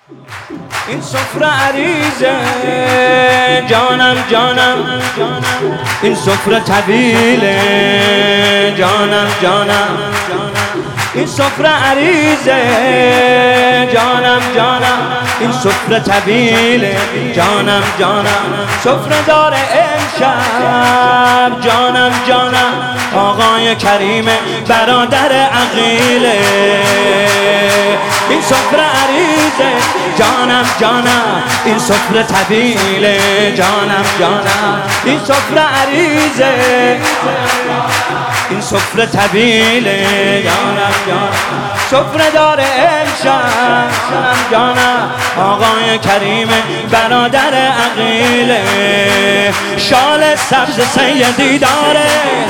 این سفره عریضه جانم جانم، این سفره طویله جانم جانم، این سفره عریضه جانم جانم، این سفره طویله جانم جانم، سفره داره امشب جانم جانم، آقای کریم برادر عقیله. این سفره عریضه جانم جانم، این سفره طویله جانم جانم، این سفره عریضه، این سفره طویله جانم جانم، سفره داره امشب جانم جانم، آقای کریم برادر عقیله. شال سبز سیدی داره،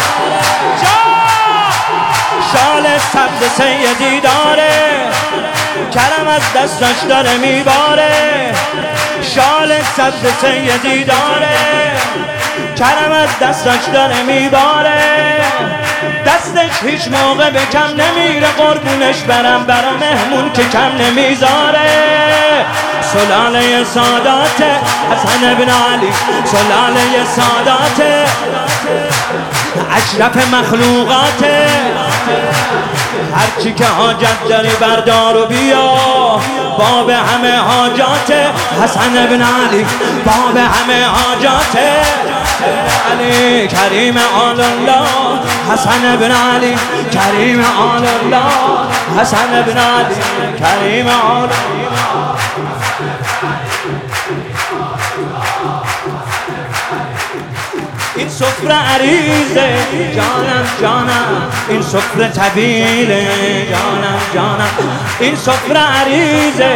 شال سبز سیدی داره، کرم از دستش داره میباره. شال سبز سیدی داره، کرم از دستش داره میباره. دستش هیچ موقع به کم نمیره، قربونش برم برا مهمون که کم نمیذاره. سلاله سادات حسن ابن علی، سلاله سادات اشرف مخلوقات. هرچی که حاجت داری بردار و بیا، باب همه حاجات حسن ابن علی، باب همه حاجات علی کریم آل الله، حسن ابن علی کریم آل الله، حسن ابن علی کریم آل الله. این سفره عریضه جانم جانم، این سفره طویله جانم جانم، این سفره عریضه،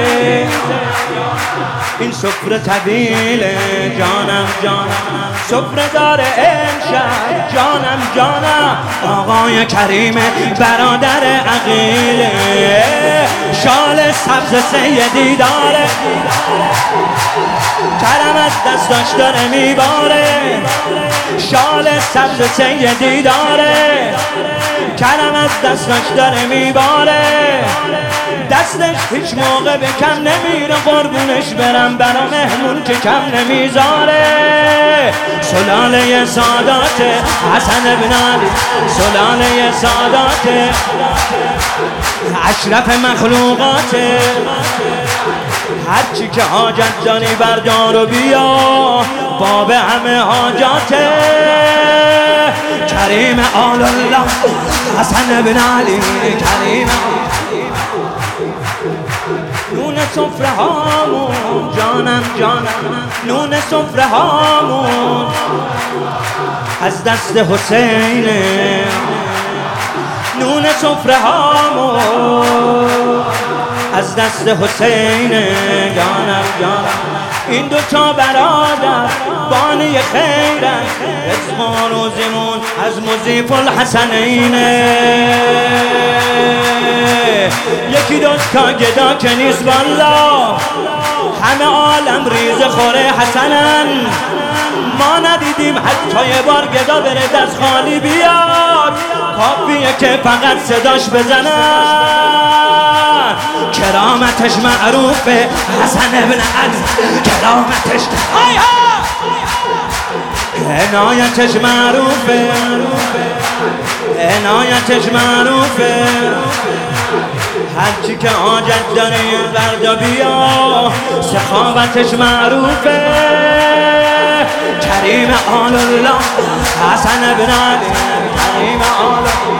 این سفره طویله جانم جانم، سفره داره امشب جانم جانم، آقای کریم برادر عقیله. شال سبز سیدی داره، کرم از دستش داره میباره. شال سبز سیدی داره، کرم از دستش داره میباره. دستش هیچ موقع به کم نمیره، قربونش برم برا مهمون که کم نمیذاره. سلاله سادات حسن ابن علی، سلاله سادات اشرف مخلوقات. هرچی که حاجت داری بردار و بیا، باب همه حاجات کریم آل الله، حسن ابن علی کریم. نون سفره هامون جانم جانم، نون سفره هامون از دست حسینه. نون سفره هامون از دست حسینه جانم جانم. این دوتا برادر بانی خیرن، رزق و روزیمون از مضیف الحسنینه. یکی دوتا گدا که نیست والا، همه عالم ریز خوره حسنن. ما ندیدیم حتی یه بار گدا بره دست خالی بیاد، کافیه که فقط صداش بزنن. کرامتش معروفه حسن ابن علی، کرامتش عنایتش معروفه، عنایتش معروفه. هرچی که حاجت داری بردا بیا، سخاوتش معروفه. کریم آل الله، حسن ابن علی کریم آل الله.